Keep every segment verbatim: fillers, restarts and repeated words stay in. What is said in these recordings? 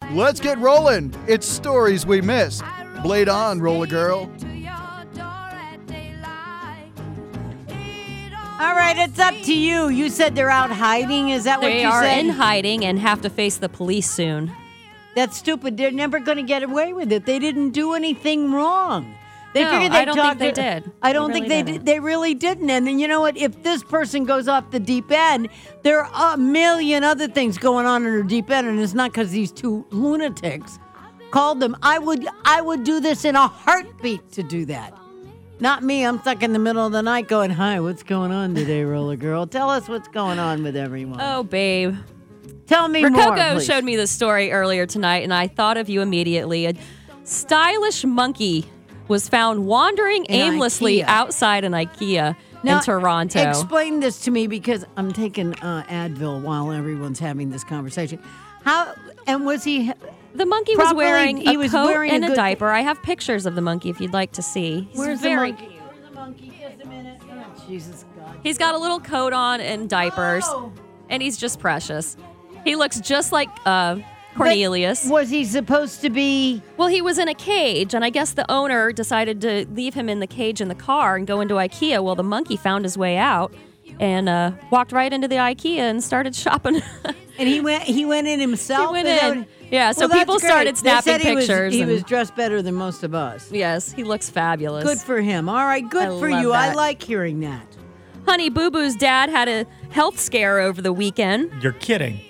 Let's get rolling. It's stories we missed. Blade on, Roller Girl. All right, it's up to you. You said they're out hiding. Is that what They you are said? in hiding and have to face the police soon. That's stupid. They're never going to get away with it. They didn't do anything wrong. They No, figured I they'd don't talk think they to- did. I don't They think really they didn't. did. They really didn't. And then you know what? If this person goes off the deep end, there are a million other things going on in the deep end, and it's not because these two lunatics called them. I would, I would do this in a heartbeat to do that. Not me. I'm stuck in the middle of the night going, "Hi, what's going on today, Roller Girl? Tell us what's going on with everyone." Oh, babe. Tell me more, Rococo please. showed me this story earlier tonight, and I thought of you immediately. A stylish monkey was found wandering In aimlessly IKEA. outside an IKEA Now, in Toronto. Explain this to me because I'm taking uh, Advil while everyone's having this conversation. How and was he? the monkey was properly- wearing he a was coat wearing a and a, good- diaper. I have pictures of the monkey if you'd like to see. He's Where's very the monkey? Where's the monkey? Just a minute. Oh, Jesus God. He's got a little coat on and diapers, Oh. and he's just precious. He looks just like uh, Cornelius. But was he supposed to be? Well, he was in a cage, and I guess the owner decided to leave him in the cage in the car and go into IKEA. Well, the monkey found his way out and uh, walked right into the IKEA and started shopping. And he went. He went in himself. He went Is that in. what- Yeah, so Well, that's people great. started They snapping said he was- pictures. He and- was dressed better than most of us. Yes, he looks fabulous. Good for him. All right, good I for love you. I that. like hearing that. Honey Boo Boo's dad had a health scare over the weekend. You're kidding.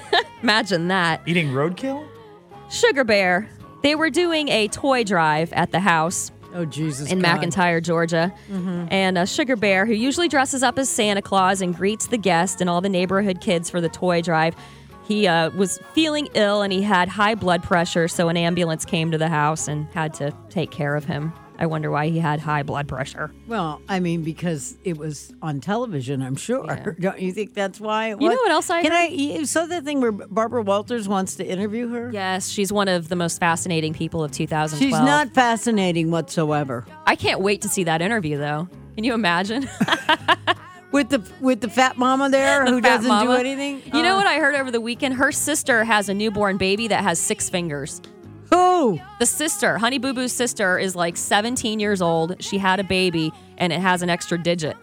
Imagine that. Eating roadkill? Sugar Bear. They were doing a toy drive at the house Oh Jesus! in God. McIntyre, Georgia. And uh, Sugar Bear, who usually dresses up as Santa Claus and greets the guests and all the neighborhood kids for the toy drive, he uh, was feeling ill and he had high blood pressure, so an ambulance came to the house and had to take care of him. I wonder why he had high blood pressure. Well, I mean, because it was on television, I'm sure. Yeah. Don't you think that's why it was? You know what else I Can heard? I, you saw that thing where Barbara Walters wants to interview her? Yes, she's one of the most fascinating people of two thousand twelve. She's not fascinating whatsoever. I can't wait to see that interview, though. Can you imagine? With the with the fat mama there The who fat doesn't mama. do anything? You know Uh, what I heard over the weekend? Her sister has a newborn baby that has six fingers. Who? The sister, Honey Boo Boo's sister, is like seventeen years old. She had a baby, and it has an extra digit.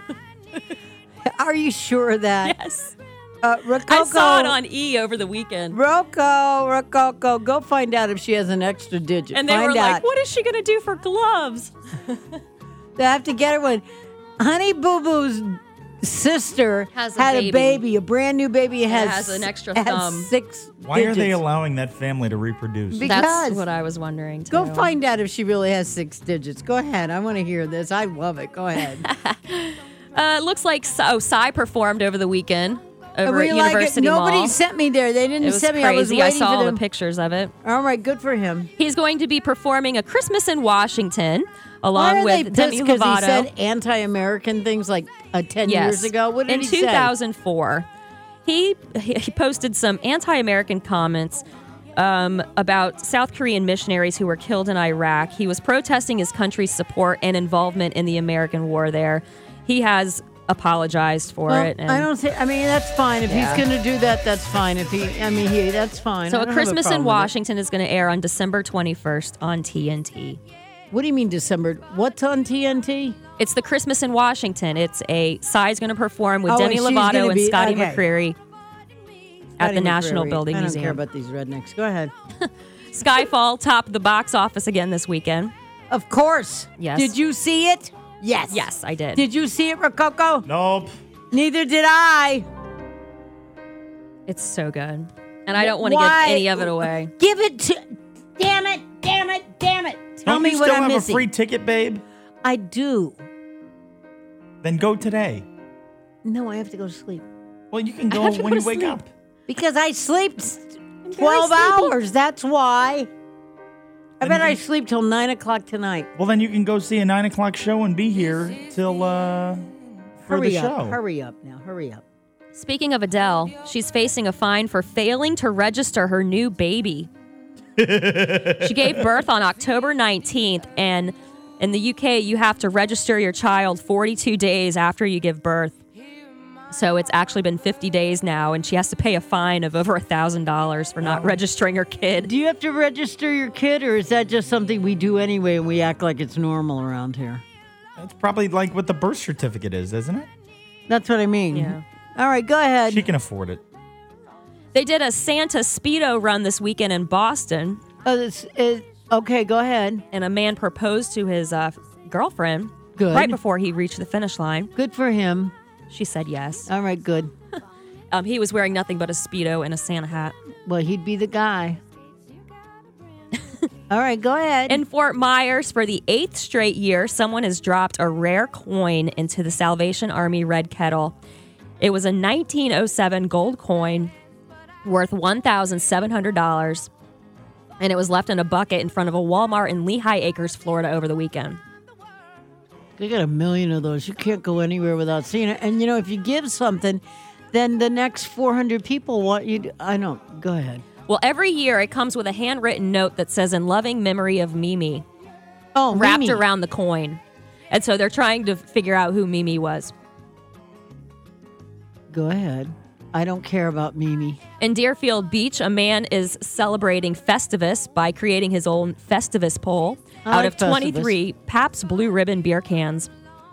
Are you sure of that? Yes. Uh, Rococo, I saw it on E over the weekend. Rocco, Rococo, go find out if she has an extra digit. And they find were out. like, what is she going to do for gloves? They have to get her one. Honey Boo Boo's sister Has a had baby. a baby, a brand new baby. It has, has an extra has thumb. six Why are they digits. allowing that family to reproduce? Be- That's Because- what I was wondering, too. Go find out if she really has six digits. Go ahead. I want to hear this. I love it. Go ahead. Uh, it looks like oh, Psy performed over the weekend over we at like it. University Nobody Mall. sent me there. They didn't It was send me. crazy. I was I, waiting saw for all them. the pictures of it. All right, good for him. He's going to be performing A Christmas in Washington Why along are they with pissed Demi because he Lovato. said anti-American things like uh, ten Yes. years ago? What did in he two thousand four, he he posted some anti-American comments um, about South Korean missionaries who were killed in Iraq. He was protesting his country's support and involvement in the American war there. He has apologized for Well, it. And I don't say. I mean, that's fine. If Yeah. he's going to do that, that's fine. If he, I mean, he, that's fine. So I A don't have Christmas in problem with it. Washington is going to air on December twenty-first on T N T. What do you mean December? What's on T N T? It's the Christmas in Washington. It's a Psy's going to perform with Oh, Demi and she's Lovato gonna and be- Scotty okay. McCreery at Patty the National McCreary. Building I don't Museum. care about these rednecks. Go ahead. Skyfall topped the box office again this weekend. Of course. Yes. Did you see it? Yes. Yes, I did. Did you see it, Rococo? Nope. Neither did I. It's so good. And I don't want to Why? give any of it away. Give it to. Damn it! Damn it! Damn it! Tell Don't me you what still I'm have missing. a free ticket, babe? I do. Then go today. No, I have to go to sleep Well, you can I go have to when go you to wake sleep. up. because I sleep s- very twelve sleepy. hours. That's why. I Then bet you I can- sleep till nine o'clock tonight. Well, then you can go see a nine o'clock show and be here till uh for Hurry the up! show. Hurry up now! Hurry up! Speaking of Adele, she's facing a fine for failing to register her new baby. She gave birth on October nineteenth, and in the U K, you have to register your child forty-two days after you give birth. So it's actually been fifty days now, and she has to pay a fine of over one thousand dollars for not registering her kid. Do you have to register your kid, or is that just something we do anyway and we act like it's normal around here? That's probably like what the birth certificate is, isn't it? That's what I mean. Yeah. All right, go ahead. She can afford it. They did a Santa Speedo run this weekend in Boston, Oh, this is, okay, go ahead. and a man proposed to his uh, girlfriend Good. right before he reached the finish line. Good for him. She said yes. All right, good. Um, he was wearing nothing but a Speedo and a Santa hat. Well, he'd be the guy. All right, go ahead. In Fort Myers, for the eighth straight year, someone has dropped a rare coin into the Salvation Army Red Kettle. It was a nineteen oh seven gold coin worth one thousand seven hundred dollars, and it was left in a bucket in front of a Walmart in Lehigh Acres, Florida over the weekend. They got a million of those. You can't go anywhere without seeing it. And, you know, if you give something, then the next four hundred people want you to... I don't... Go ahead. Well, every year it comes with a handwritten note that says, "In loving memory of Mimi," Oh, wrapped Mimi. around the coin. And so they're trying to figure out who Mimi was. Go ahead. I don't care about Mimi. In Deerfield Beach, a man is celebrating Festivus by creating his own Festivus pole I out like of twenty-three Pabst Blue Ribbon beer cans.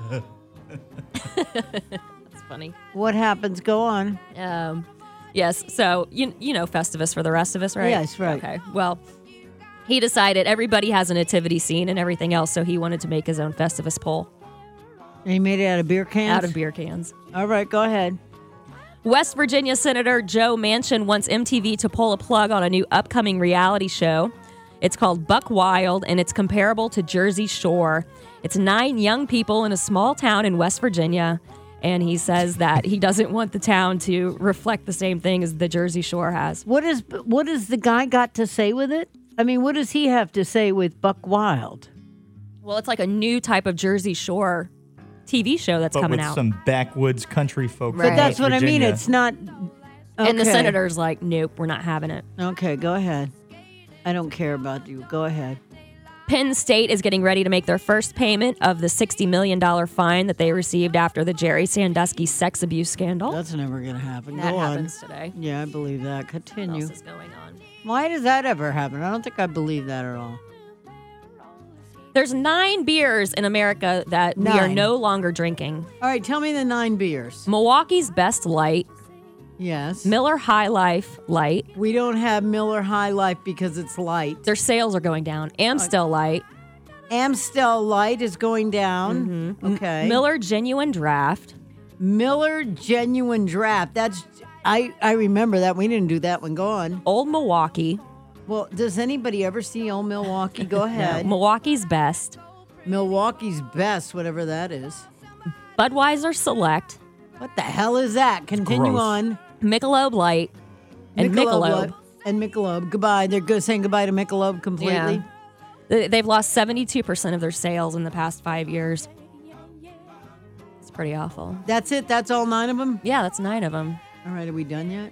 That's funny. What happens? Go on. Um, yes, so you you know Festivus for the rest of us, right? Yes, right. Okay, well, he decided everybody has a nativity scene and everything else, so he wanted to make his own Festivus pole And he made it out of beer cans? out of beer cans. All right, go ahead. West Virginia Senator Joe Manchin wants M T V to pull a plug on a new upcoming reality show. It's called Buck Wild, and it's comparable to Jersey Shore. It's nine young people in a small town in West Virginia, and he says that he doesn't want the town to reflect the same thing as the Jersey Shore has. What is what has the guy got to say with it? I mean, what does he have to say with Buck Wild? Well, it's like a new type of Jersey Shore T V show that's But coming with out. some backwoods country folk. Right. But that's what I mean. Virginia. It's not. Okay. And the senator's like, nope, we're not having it. Okay, go ahead. I don't care about you. Go ahead. Penn State is getting ready to make their first payment of the sixty million dollars fine that they received after the Jerry Sandusky sex abuse scandal. That's never going to happen. that Go on. happens today. Yeah, I believe that. What Continue. else is going on? Why does that ever happen? I don't think I believe that at all. There's nine beers in America that we are Nine. no longer drinking. All right, tell me the nine beers. Milwaukee's Best Light, Yes. Miller High Life Light. We don't have Miller High Life because it's light. Their sales are going down. Amstel Light, Amstel Light is going down. Okay. Miller Genuine Draft, Miller Genuine Draft. That's I I remember that. We didn't do that one. Go on. Old Milwaukee, Well, does anybody ever see Old Milwaukee? Go ahead. Milwaukee's Best, Milwaukee's Best, whatever that is. Budweiser Select, What the hell is that? Continue gross. on. Michelob Light, and Michelob. And Michelob. Goodbye. They're good saying goodbye to Michelob completely. Yeah. They- They've lost seventy-two percent of their sales in the past five years. It's pretty awful. That's it. That's all nine of them. Yeah, that's nine of them. All right. Are we done yet?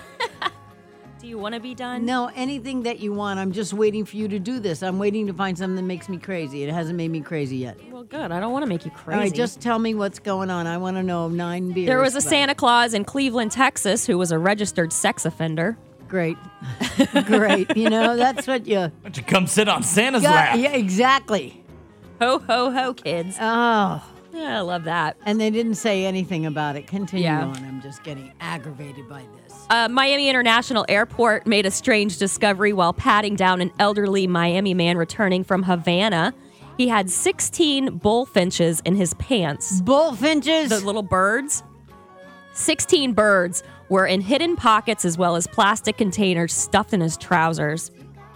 Do you want to be done? No, anything that you want. I'm just waiting for you to do this. I'm waiting to find something that makes me crazy. It hasn't made me crazy yet. Well, good. I don't want to make you crazy. All right, just tell me what's going on. I want to know nine beers. There was a about- Santa Claus in Cleveland, Texas, who was a registered sex offender. Great. Great. You know, that's what you Why don't you come sit on Santa's got. lap? Yeah, exactly. Ho, ho, ho, kids. Oh, Yeah, I love that. and they didn't say anything about it. Continue Yeah. on. I'm just getting aggravated by this. Uh, Miami International Airport made a strange discovery while patting down an elderly Miami man returning from Havana. He had sixteen bullfinches in his pants. Bullfinches. The little birds. sixteen birds were in hidden pockets as well as plastic containers stuffed in his trousers.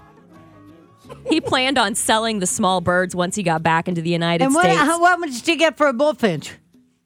He planned on selling the small birds once he got back into the United and what, States. how, what much did you get for a bullfinch?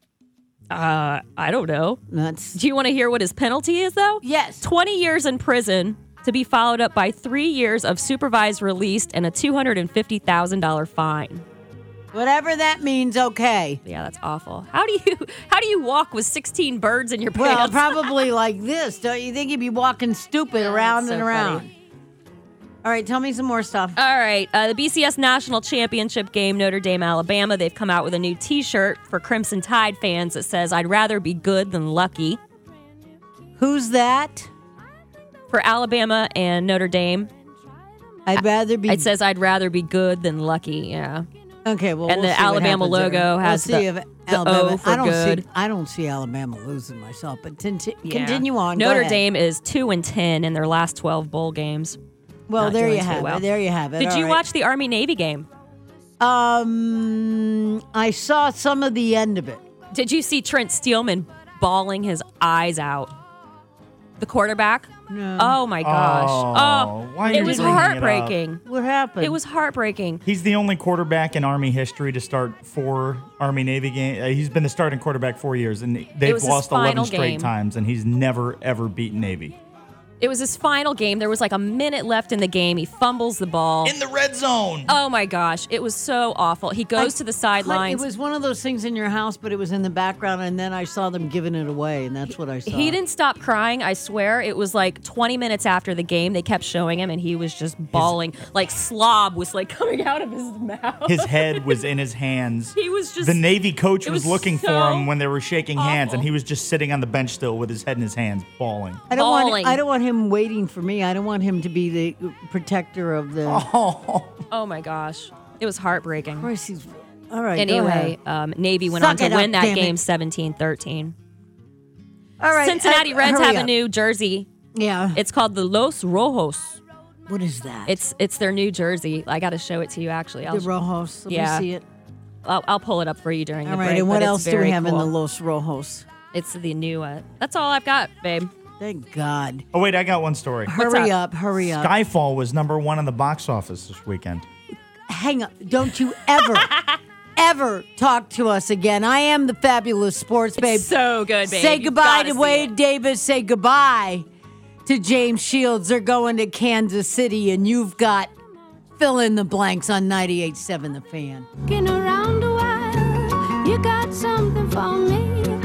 uh, I don't know. That's Do you want to hear what his penalty is, though? yes. twenty years in prison to be followed up by three years of supervised release and a two hundred fifty thousand dollars fine. Whatever that means. Okay. Yeah, that's awful. How do you how do you walk with sixteen birds in your Well, pants? probably like this. Don't you think you'd be walking stupid around that's and so around? funny. All right, tell me some more stuff. All right. Uh, the B C S National Championship game, Notre Dame, Alabama. They've come out with a new T-shirt for Crimson Tide fans that says, I'd rather be good than lucky. Who's that? For Alabama and Notre Dame. I'd rather be... It says, I'd rather be good than lucky. Yeah. Okay, well, And we'll the see what Alabama happens logo there. has we'll see the- if the Alabama, O for I don't good. See, I don't see Alabama losing myself, but tinti- Yeah. continue on. Go Notre ahead. Dame is two and ten in their last twelve bowl games. Well, Not there doing you too have well. it. There you have it. Did All you right. watch the Army-Navy game? Um, I saw some of the end of it. Did you see Trent Steelman bawling his eyes out? The quarterback? No. Oh, my gosh. Oh, why are it you was bringing it up? heartbreaking. What happened? It was heartbreaking. He's the only quarterback in Army history to start four Army Navy games. Uh, he's been the starting quarterback four years, and they've was his lost eleven final straight game. times, and he's never ever beaten Navy. It was his final game. There was like a minute left in the game. He fumbles the ball. In the red zone. Oh my gosh, it was so awful. He goes I to the cut- sidelines. It was one of those things in your house, but it was in the background, and then I saw them giving it away, and that's what I saw. He didn't stop crying, I swear. It was like twenty minutes after the game. They kept showing him, and he was just bawling. Like slob was like coming out of his mouth. His head was in his hands. He was just... The Navy coach it was, was looking so for him when they were shaking hands, and awful. he was just sitting on the bench still with his head in his hands, bawling. I don't want. bawling. I don't want him waiting for me. I don't want him to be the protector of the. Oh, Oh my gosh. It was heartbreaking. Christ, he's- all right. go Anyway, ahead. um, Navy went Suck on to it win up, that damn it. game seventeen thirteen. all right. Cincinnati uh, Reds hurry have a up. new jersey. Yeah. It's called the Los Rojos. What is that? It's it's their new jersey. I got to show it to you, actually. I'll, the Rojos. Let Yeah. me see it. I'll, I'll pull it up for you during All the right. break. And what but it's else do we very have in cool. the Los Rojos? It's the new uh That's all I've got, babe. Thank God. oh wait, I got one story. Hurry up? up. Hurry up. Skyfall was number one on the box office this weekend. Hang up. Don't you ever, ever talk to us again. I am the fabulous sports babe. So good, babe. Say You've goodbye gotta to see Wade it. Davis. Say goodbye to James Shields. They're going to Kansas City, and you've got fill in the blanks on ninety-eight point seven The Fan. Looking around a while, you got something for me.